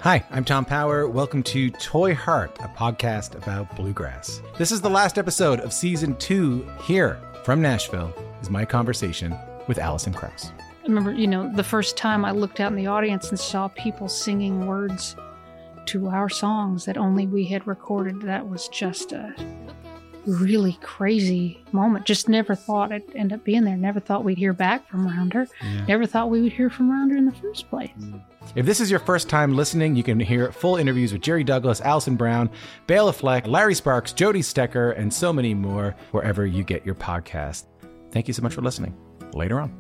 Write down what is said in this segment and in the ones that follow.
Hi, I'm Tom Power. Welcome to Toy Heart, a podcast about bluegrass. This is the last episode of season 2. Here from Nashville is my conversation with Alison Krauss. I remember, the first time I looked out in the audience and saw people singing words to our songs that only we had recorded. That was just a really crazy moment. Just never thought it'd end up being there. Never thought we'd hear back from Rounder. Yeah. Never thought we would hear from Rounder in the first place. If this is your first time listening, you can hear full interviews with Jerry Douglas, Alison Brown, Bela Fleck, Larry Sparks, Jody Stecker, and so many more wherever you get your podcast. Thank you so much for listening. Later on.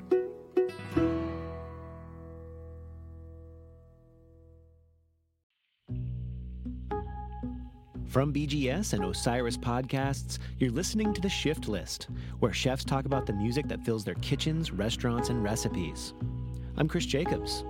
From BGS and Osiris Podcasts, you're listening to The Shift List, where chefs talk about the music that fills their kitchens, restaurants, and recipes. I'm Chris Jacobs.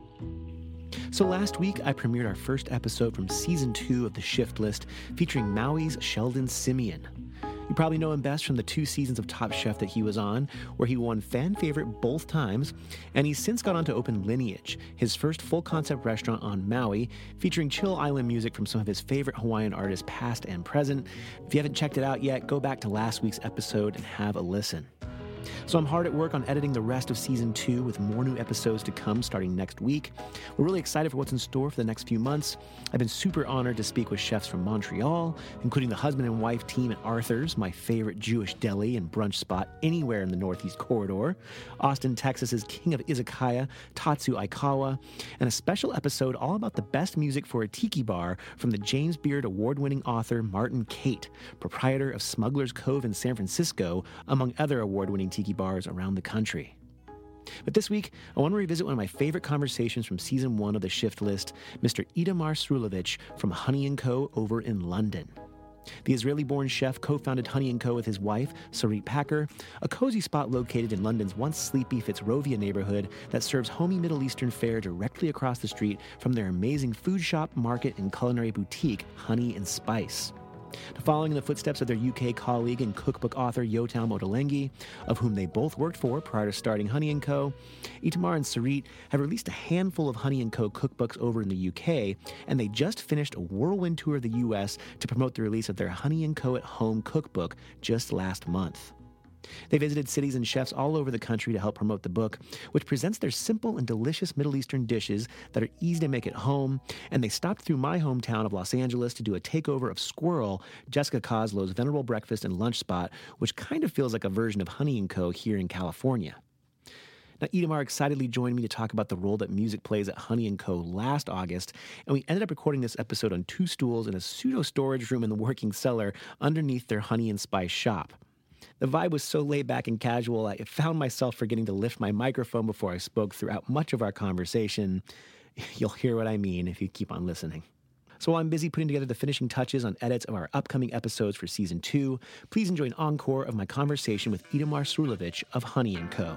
So last week, I premiered our first episode from Season 2 of The Shift List, featuring Maui's Sheldon Simeon. You probably know him best from the 2 seasons of Top Chef that he was on, where he won fan favorite both times, and he's since gone on to open Lineage, his first full-concept restaurant on Maui, featuring chill island music from some of his favorite Hawaiian artists past and present. If you haven't checked it out yet, go back to last week's episode and have a listen. So I'm hard at work on editing the rest of Season 2 with more new episodes to come starting next week. We're really excited for what's in store for the next few months. I've been super honored to speak with chefs from Montreal, including the husband and wife team at Arthur's, my favorite Jewish deli and brunch spot anywhere in the Northeast Corridor, Austin, Texas's king of izakaya, Tatsu Aikawa, and a special episode all about the best music for a tiki bar from the James Beard award-winning author Martin Kate, proprietor of Smuggler's Cove in San Francisco, among other award-winning tiki bars around the country. But this week, I want to revisit one of my favorite conversations from Season 1 of The Shift List, Mr. Itamar Srulovic from Honey & Co. over in London. The Israeli-born chef co-founded Honey & Co. with his wife, Sarit Packer, a cozy spot located in London's once sleepy Fitzrovia neighborhood that serves homey Middle Eastern fare directly across the street from their amazing food shop, market, and culinary boutique, Honey & Spice. Following in the footsteps of their UK colleague and cookbook author Yotam Ottolenghi, of whom they both worked for prior to starting Honey & Co., Itamar and Sarit have released a handful of Honey & Co. cookbooks over in the UK, and they just finished a whirlwind tour of the US to promote the release of their Honey & Co. at Home cookbook just last month. They visited cities and chefs all over the country to help promote the book, which presents their simple and delicious Middle Eastern dishes that are easy to make at home, and they stopped through my hometown of Los Angeles to do a takeover of Squirrel, Jessica Coslow's venerable breakfast and lunch spot, which kind of feels like a version of Honey & Co. here in California. Now, Itamar excitedly joined me to talk about the role that music plays at Honey & Co. last August, and we ended up recording this episode on 2 stools in a pseudo-storage room in the working cellar underneath their Honey & Spice shop. The vibe was so laid back and casual, I found myself forgetting to lift my microphone before I spoke throughout much of our conversation. You'll hear what I mean if you keep on listening. So while I'm busy putting together the finishing touches on edits of our upcoming episodes for Season 2, please enjoy an encore of my conversation with Itamar Srulovic of Honey & Co.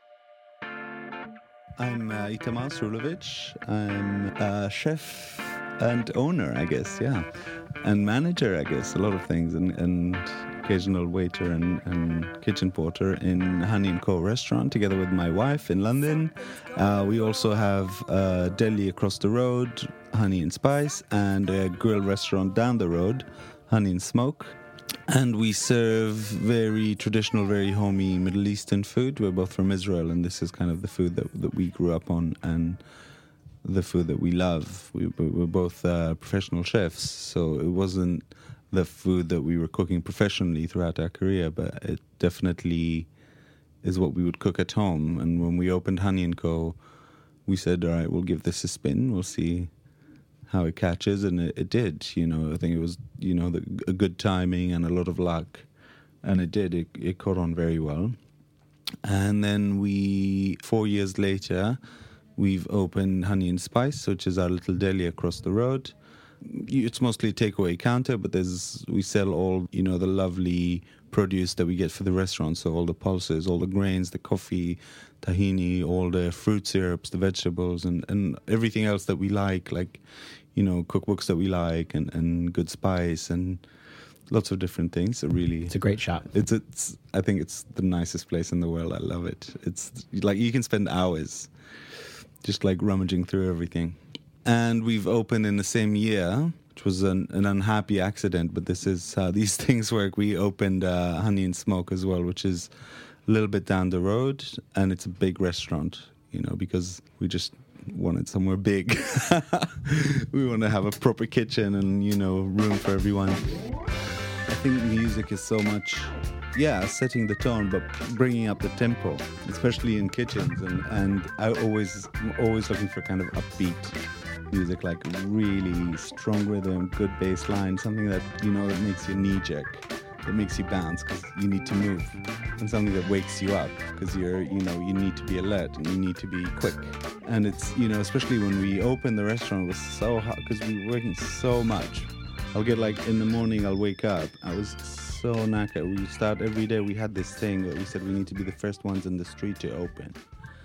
I'm Itamar Srulovic. I'm a chef and owner, I guess, yeah. And manager, I guess, a lot of things, and occasional waiter and kitchen porter in Honey & Co. restaurant together with my wife in London. We also have a deli across the road, Honey & Spice, and a grill restaurant down the road, Honey & Smoke. And we serve very traditional, very homey Middle Eastern food. We're both from Israel, and this is kind of the food that we grew up on and the food that we love. We're both professional chefs, so it wasn't the food that we were cooking professionally throughout our career, but it definitely is what we would cook at home. And when we opened Honey & Co., we said, all right, we'll give this a spin. We'll see how it catches, and it did. I think it was, a good timing and a lot of luck, and it did. It caught on very well. And then 4 years later, we've opened Honey & Spice, which is our little deli across the road. It's mostly takeaway counter, but we sell all, the lovely produce that we get for the restaurant. So all the pulses, all the grains, the coffee, tahini, all the fruit syrups, the vegetables, and everything else that we like, cookbooks that we like, and good spice, and lots of different things. It's a great shop. I think it's the nicest place in the world. I love it. It's like you can spend hours just like rummaging through everything. And we've opened in the same year, which was an unhappy accident, but this is how these things work. We opened Honey and Smoke as well, which is a little bit down the road, and it's a big restaurant, because we just wanted somewhere big. We want to have a proper kitchen and, room for everyone. I think music is so much, setting the tone, but bringing up the tempo, especially in kitchens. And I'm always looking for kind of upbeat music, like really strong rhythm, good bass line, something that, that makes your knee jerk, that makes you bounce because you need to move, and something that wakes you up because you need to be alert and you need to be quick. And it's, especially when we opened the restaurant, it was so hot because we were working so much. I'll get in the morning, I'll wake up. I was so knackered. We start every day. We had this thing that we said we need to be the first ones in the street to open.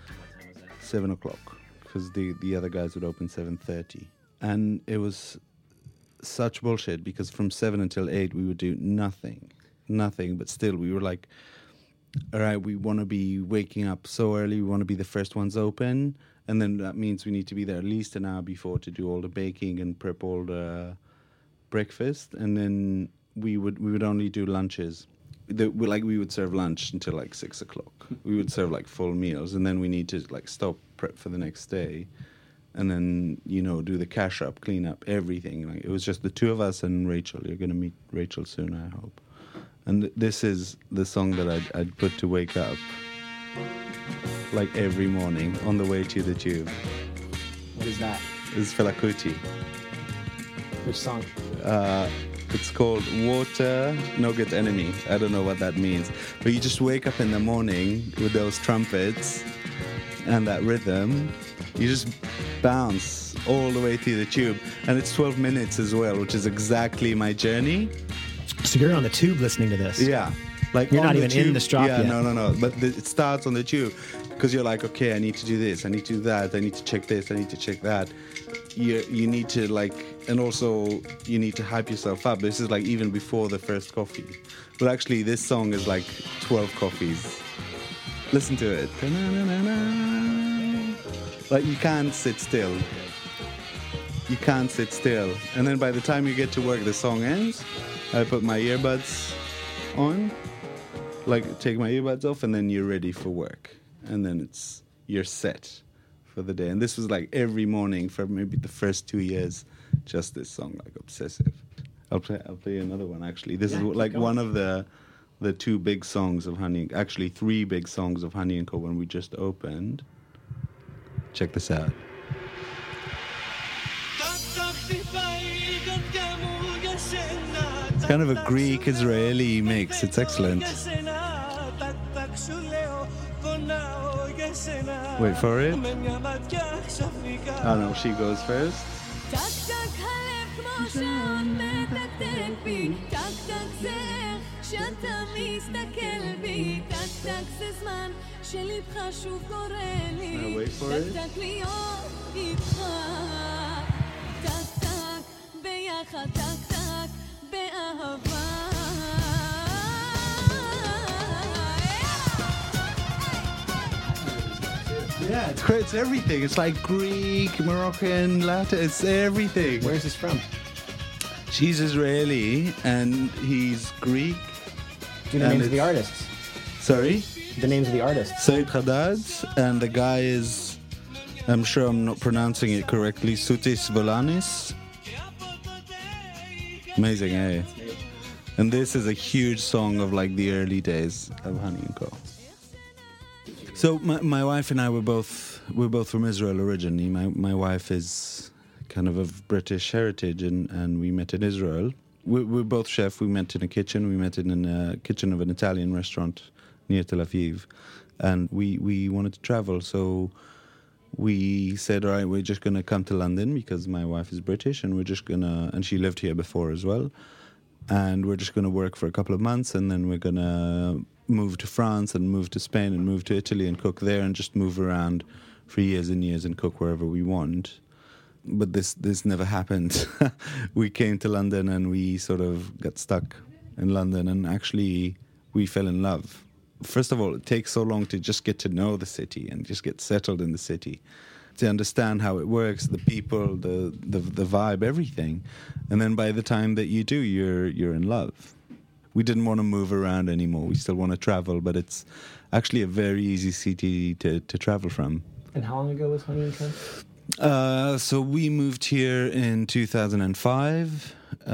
7 o'clock, because the other guys would open 7:30. And it was such bullshit because from 7 until 8 we would do nothing. But still we were like, all right, we want to be waking up so early. We want to be the first ones open. And then that means we need to be there at least an hour before to do all the baking and prep all the breakfast, and then we would only do lunches. We would serve lunch until 6 o'clock. We would serve full meals, and then we need to stop, prep for the next day, and then do the cash up, clean up, everything. It was just the two of us and Rachel. You're gonna meet Rachel soon, I hope. And this is the song that I'd put to wake up every morning on the way to the tube. What is that? It's Fela Kuti. Which song? It's called Water No Good Enemy. I don't know what that means. But you just wake up in the morning with those trumpets and that rhythm. You just bounce all the way through the tube. And it's 12 minutes as well, which is exactly my journey. So you're on the tube listening to this? Yeah. You're not even in the stop yet. No. But it starts on the tube because you're like, okay, I need to do this, I need to do that, I need to check this, I need to check that. You need to and also you need to hype yourself up. This is even before the first coffee. But actually this song is 12 coffees. Listen to it. You can't sit still. You can't sit still. And then by the time you get to work, the song ends. I put my earbuds on, take my earbuds off, and then you're ready for work. And then you're set for the day. And this was every morning for maybe the first 2 years, just this song, obsessive. I'll play another one actually. This is one of the two big songs of Honey, actually 3 big songs of Honey and Co. when we just opened. Check this out. It's kind of a Greek-Israeli mix. It's excellent. Wait for it. Oh no, she goes first. Now wait for it. Yeah, it's great. It's everything. It's Greek, Moroccan, Latin. It's everything. Where's this from? She's Israeli and he's Greek. Do you know the names of the artists? Sorry? The names of the artists. Said Haddad, and the guy is, I'm sure I'm not pronouncing it correctly, Sutis Volanis. Amazing, eh? And this is a huge song of the early days of Honey and Co. So my wife and I we're both from Israel originally. My wife is kind of British heritage, and we met in Israel. We're both chefs. We met in a kitchen. We met in a kitchen of an Italian restaurant near Tel Aviv, and we wanted to travel. So we said, all right, we're just going to come to London because my wife is British, and and she lived here before as well. And we're just going to work for a couple of months, and then we're going to move to France and move to Spain and move to Italy and cook there and just move around for years and years and cook wherever we want. But this never happened. We came to London and we sort of got stuck in London, and actually we fell in love. First of all, it takes so long to just get to know the city and just get settled in the city. to understand how it works, the people, the vibe, everything. And then by the time that you do, you're in love. We didn't want to move around anymore. We still want to travel, but it's actually a very easy city to travel from. And how long ago was Honey and Co? So we moved here in 2005.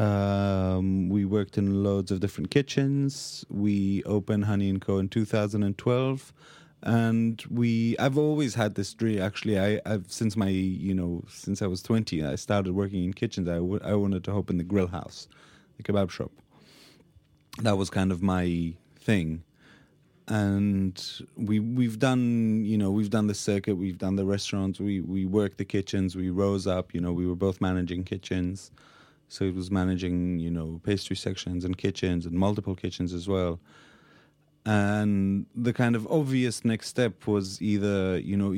We worked in loads of different kitchens. We opened Honey & Co. in 2012. And I've always had this dream. Actually, I've since I was 20, I started working in kitchens. I wanted to open the grill house, the kebab shop. That was kind of my thing. And we've done the circuit, we've done the restaurants, we worked the kitchens, we rose up, we were both managing kitchens. So it was managing, pastry sections and kitchens and multiple kitchens as well. And the kind of obvious next step was either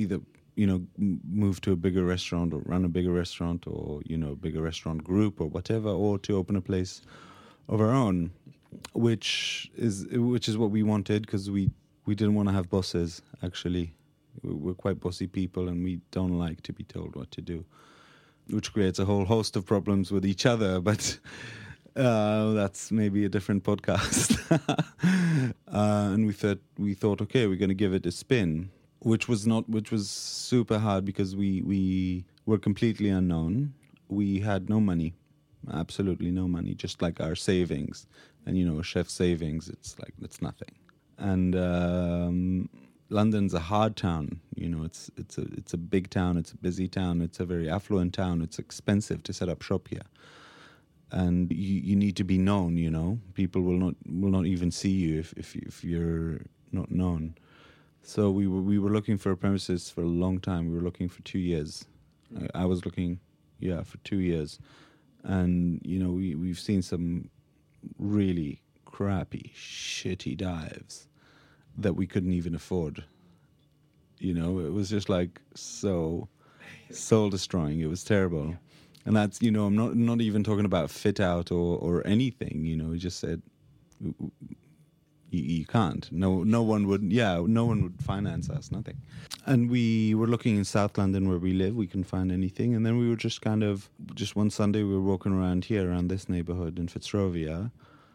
move to a bigger restaurant or run a bigger restaurant or, a bigger restaurant group or whatever, or to open a place of our own, which is what we wanted, because we didn't want to have bosses, actually. We're quite bossy people and we don't like to be told what to do, which creates a whole host of problems with each other, but that's maybe a different podcast. And we thought, okay, we're going to give it a spin, which was super hard because we were completely unknown. We had no money, absolutely no money, just like our savings. And a chef's savings, it's nothing. And London's a hard town. It's a big town. It's a busy town. It's a very affluent town. It's expensive to set up shop here. And you need to be known, People will not even see you if you're not known. So we were looking for premises for a long time. We were looking for 2 years. I was looking, for 2 years. And, we've seen some really crappy, shitty dives that we couldn't even afford. It was just like so soul destroying. It was terrible. And that's, I'm not even talking about fit out or anything, we just said, you can't. No one would finance us, nothing. And we were looking in South London where we live, we couldn't find anything. And then we were just one Sunday we were walking around this neighborhood in Fitzrovia.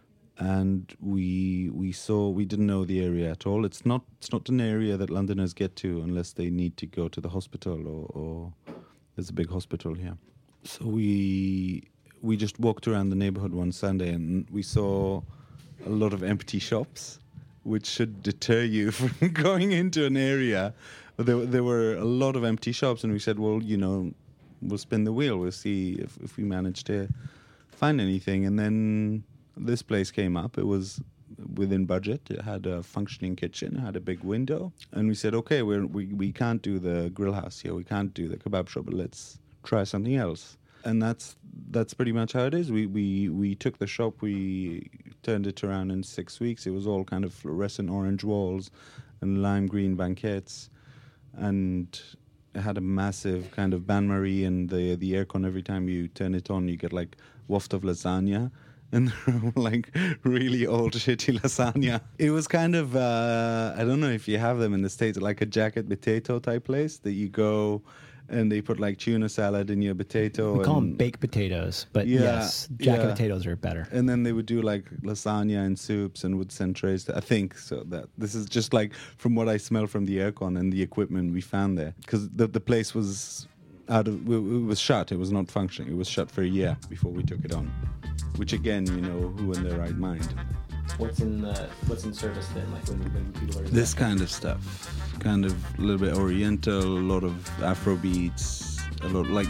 And we didn't know the area at all. It's not an area that Londoners get to unless they need to go to the hospital or there's a big hospital here. So we just walked around the neighborhood one Sunday and we saw a lot of empty shops, which should deter you from going into an area. There were a lot of empty shops, and we said, well, we'll spin the wheel. We'll see if we manage to find anything. And then this place came up. It was within budget. It had a functioning kitchen. It had a big window. And we said, okay, we can't do the grill house here. We can't do the kebab shop, but let's try something else. And that's pretty much how it is. We took the shop, we turned it around in 6 weeks. It was all kind of fluorescent orange walls and lime green banquettes, and it had a massive kind of bain-marie, and the aircon, every time you turn it on, you get like waft of lasagna, and like really old shitty lasagna. It was kind of I don't know if you have them in the States, like a jacket potato type place that you go. And they put like tuna salad in your potato. We call them baked potatoes, but yes, jacket potatoes are better. And then they would do like lasagna and soups and would send trays. I think so. That this is just like from what I smell from the aircon and the equipment we found there, because the place was it was shut. It was not functioning. It was shut for a year before we took it on. Which again, who in their right mind? What's in service then? Like when people are this kind of stuff. Kind of a little bit oriental, a lot of Afro beats, a lot like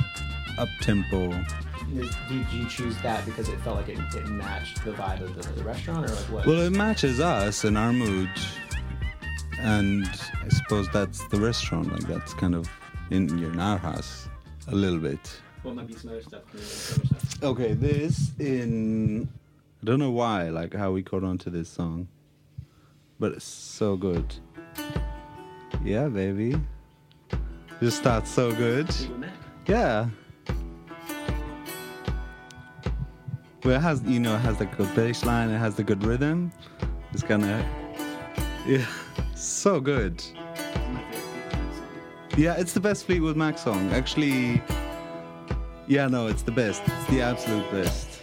up tempo. Did you choose that because it felt like it matched the vibe of the restaurant, or like what? Well, it matches us and our mood, and I suppose that's the restaurant. Like that's kind of in our house a little bit. What might be some other stuff? Okay, I don't know why, like how we caught on to this song, but it's so good. Yeah, baby. Just starts so good. Yeah. Well, it has the good bass line, it has the good rhythm. It's kind of, so good. Yeah, it's the best Fleetwood Mac song. Actually, yeah, no, it's the best. It's the absolute best.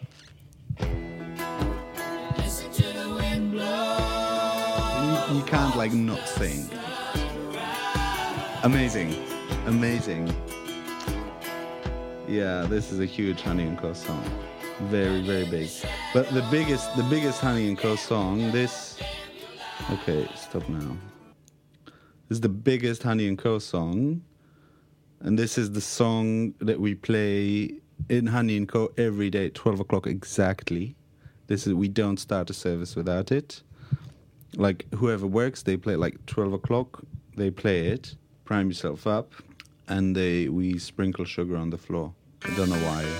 You can't like not sing. Amazing. Yeah, this is a huge Honey and Co song. Very, very big. But the biggest Honey and Co song, this... Okay, stop now. This is the biggest Honey and Co song. And this is the song that we play in Honey and Co every day at 12 o'clock exactly. We don't start a service without it. Like, whoever works, they play like 12 o'clock. They play it, prime yourself up, and we sprinkle sugar on the floor. I don't know why.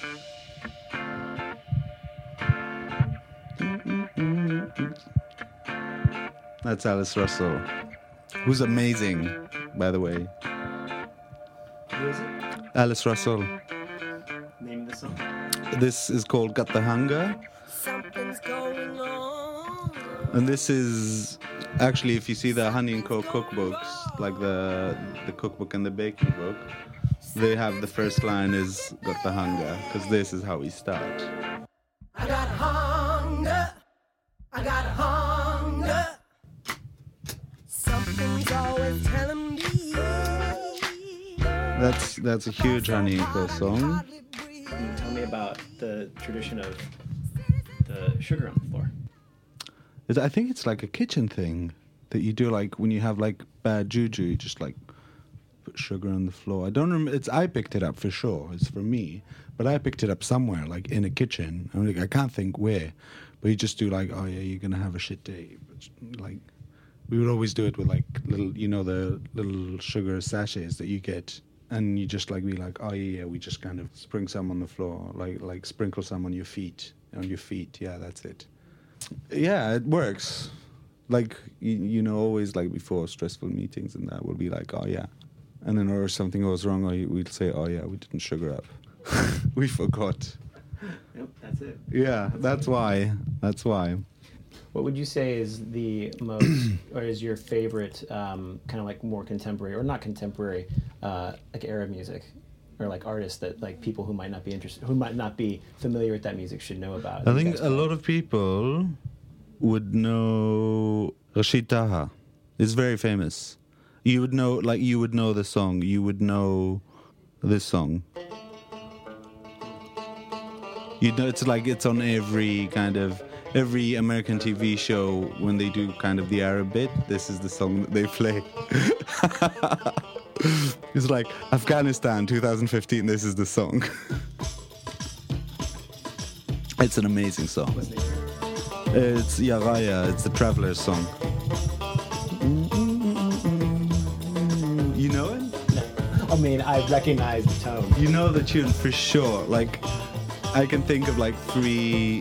That's Alice Russell, who's amazing, by the way. Who is it? Alice Russell. Name of the song? This is called Got the Hunger. Something's going on. And this is actually, if you see the Honey and Co cookbooks, like the cookbook and the baking book, they have the first line is Got the Hunger, because this is how we start. I got hunger. I got hunger. Something's always telling me. That's a huge Honey and Co song. Can you tell me about the tradition of the sugar on the floor? I think it's like a kitchen thing that you do, like when you have like bad juju, you just like put sugar on the floor. I don't remember. I picked it up for sure. It's for me, but I picked it up somewhere, like in a kitchen. I'm like, I can't think where, but you just do like, oh yeah, you're gonna have a shit day. But, like, we would always do it with like little, the little sugar sachets that you get, and you just like be like, oh yeah, we just kind of sprinkle some on the floor, like sprinkle some on your feet. Yeah, that's it. Yeah, it works. Like, always like before stressful meetings and that, we'll be like, oh yeah. And then or something goes wrong, we'll say, oh yeah, we didn't sugar up. We forgot. Yep, that's it. Yeah, that's why. What would you say is the most, or is your favorite kind of like more contemporary, or not contemporary, like era music? Or like artists that like people who might not be interested, who might not be familiar with that music should know about? I think a lot of people would know Rashid Taha. It's very famous. You would know the song. You would know this song. It's on every American TV show when they do kind of the Arab bit. This is the song that they play. It's like Afghanistan 2015, this is the song. It's an amazing song. What's the name? It's Yaraya, it's the Traveler's song. You know it? No. I mean, I recognize the tone. You know the tune for sure. Like, I can think of like three...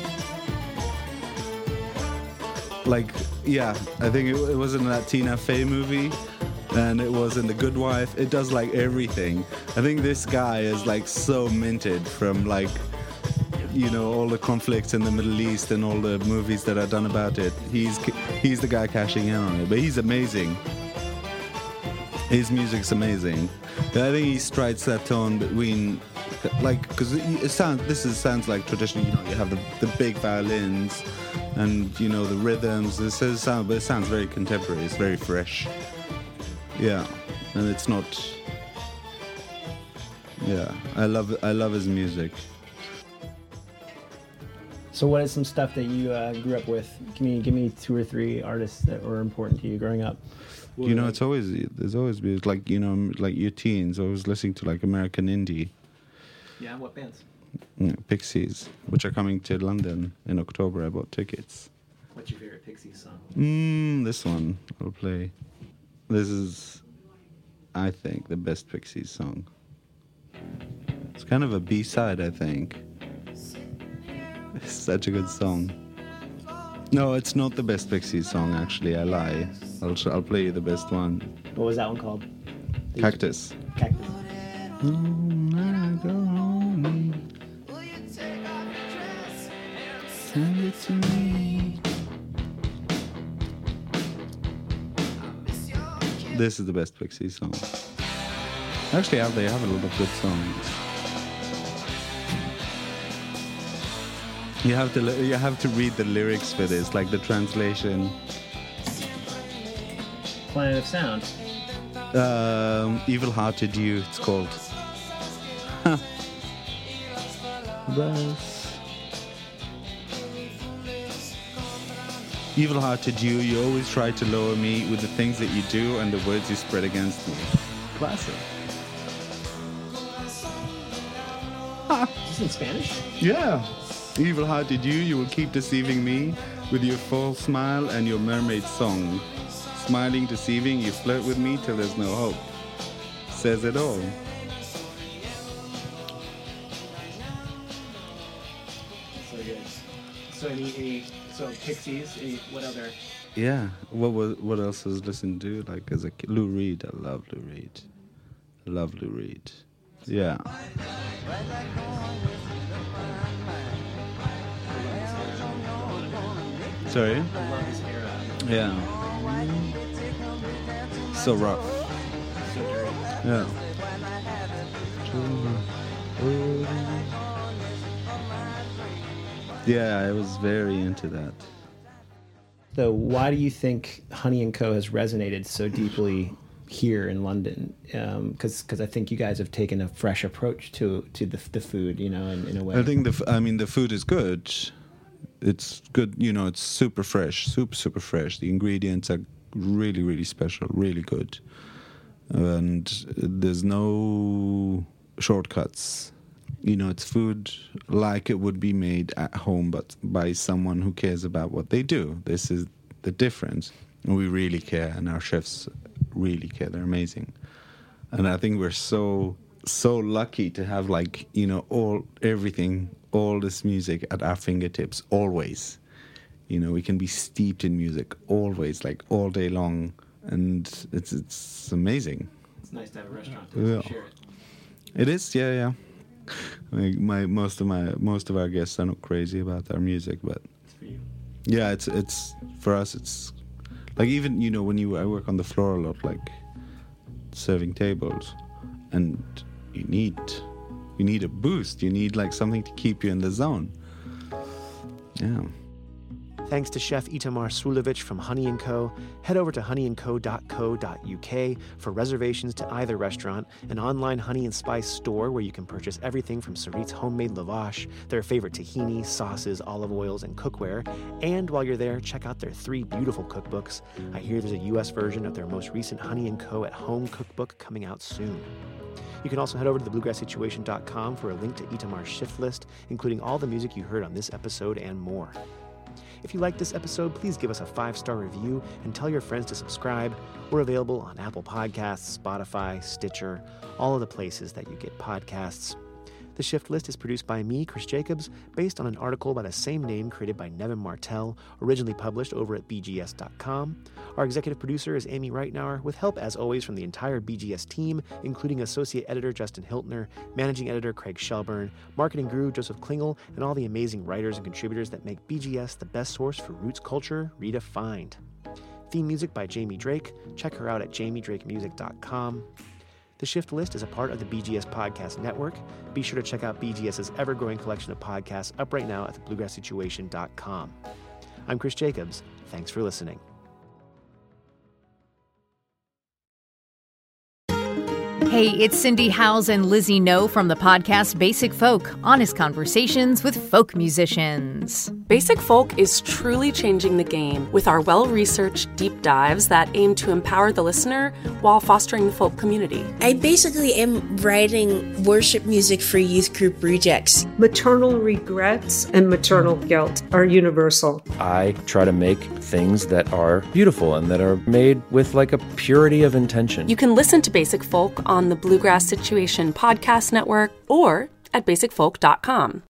Like, yeah, I think it was in that Tina Fey movie. And it was in The Good Wife. It does like everything. I think this guy is like so minted from like, all the conflicts in the Middle East and all the movies that are done about it. He's the guy cashing in on it. But he's amazing. His music's amazing. And I think he strikes that tone between, like, because sounds like traditional. You have the big violins and the rhythms. But it sounds very contemporary. It's very fresh. Yeah, and it's not. Yeah, I love his music. So, what is some stuff that you grew up with? Give me 2 or 3 artists that were important to you growing up. There's always been like like your teens. I was listening to like American indie. Yeah, what bands? Pixies, which are coming to London in October. I bought tickets. What's your favorite Pixies song? This one I'll play. This is, I think, the best Pixies song. It's kind of a B-side, I think. It's such a good song. No, it's not the best Pixies song, actually. I lie. I'll play you the best one. What was that one called? Cactus. Cactus. Send it to me. This is the best Pixies song. Actually, they have a lot of good songs. You have to read the lyrics for this, like the translation. Planet of Sound. Evil Hearted You, it's called. Evil Hearted You, you always try to lower me with the things that you do and the words you spread against me. Classic. Is this in Spanish? Yeah. Evil Hearted You, you will keep deceiving me with your false smile and your mermaid song. Smiling, deceiving, you flirt with me till there's no hope. Says it all. So good. So Pixies, what other? Yeah. What else was listened to? Like as a kid? Lou Reed. I love Lou Reed. Yeah. Sorry? I love this era. Yeah. So rough. So dirty. Yeah. Yeah, I was very into that. So why do you think Honey & Co. has resonated so deeply here in London? Because I think you guys have taken a fresh approach to the food, in a way. I think the food is good. It's good, it's super fresh, super fresh. The ingredients are really, really special, really good. And there's no shortcuts. It's food like it would be made at home, but by someone who cares about what they do. This is the difference. And we really care, and our chefs really care. They're amazing. And I think we're so lucky to have everything, all this music at our fingertips, always. We can be steeped in music always, all day long, and it's amazing. It's nice to have a restaurant to share it. It is, yeah. Most of our guests are not crazy about our music, but It's for you. yeah, it's for us. It's like even when I work on the floor a lot, serving tables, and you need a boost. You need something to keep you in the zone. Yeah. Thanks to Chef Itamar Srulovic from Honey & Co. Head over to honeyandco.co.uk for reservations to either restaurant, an online honey and spice store where you can purchase everything from Sarit's homemade lavash, their favorite tahini, sauces, olive oils, and cookware. And while you're there, check out their 3 beautiful cookbooks. I hear there's a US version of their most recent Honey & Co. at Home cookbook coming out soon. You can also head over to thebluegrasssituation.com for a link to Itamar's shift list, including all the music you heard on this episode and more. If you liked this episode, please give us a 5-star review and tell your friends to subscribe. We're available on Apple Podcasts, Spotify, Stitcher, all of the places that you get podcasts. The Shift List is produced by me, Chris Jacobs, based on an article by the same name created by Nevin Martell, originally published over at bgs.com. Our executive producer is Amy Reitnauer, with help, as always, from the entire BGS team, including Associate Editor Justin Hiltner, Managing Editor Craig Shelburne, Marketing Guru Joseph Klingel, and all the amazing writers and contributors that make BGS the best source for roots culture redefined. Theme music by Jamie Drake. Check her out at jamiedrakemusic.com. The Shift List is a part of the BGS Podcast Network. Be sure to check out BGS's ever-growing collection of podcasts up right now at thebluegrasssituation.com. I'm Chris Jacobs. Thanks for listening. Hey, it's Cindy Howes and Lizzie No from the podcast Basic Folk, honest conversations with folk musicians. Basic Folk is truly changing the game with our well-researched deep dives that aim to empower the listener while fostering the folk community. I basically am writing worship music for youth group rejects. Maternal regrets and maternal guilt are universal. I try to make things that are beautiful and that are made with a purity of intention. You can listen to Basic Folk on the Bluegrass Situation Podcast Network or at basicfolk.com.